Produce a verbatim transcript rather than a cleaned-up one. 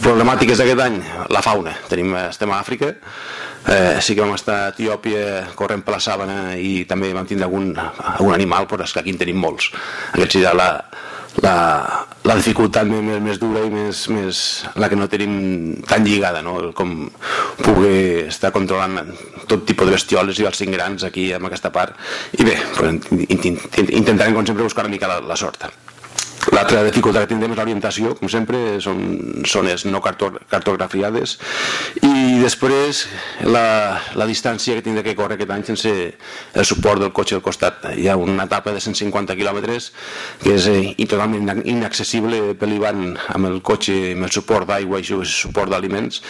Problemàtiques d'aquest any, la fauna. Tenim, estem a Àfrica, eh, sí que vam estar a Etiòpia corrent per la sàbana i també vam tindre algun, algun animal, però és que aquí en tenim molts. Aquest serà la, la, la dificultat més, més dura i més, més la que no tenim tan lligada, no? Com poder estar controlant tot tipus de bestioles i els cinc grans aquí en aquesta part. I bé, intentarem com sempre buscar una mica la, la sort. L'altra dificultat que tindrem és l'orientació, com sempre, són zones no cartografiades, i després la, la distància que tindré que córrer aquest any sense el suport del cotxe al costat. Hi ha una etapa de cent cinquanta quilòmetres que és eh, totalment inaccessible per l'Ivan amb el cotxe, amb el suport d'aigua i el suport d'aliments,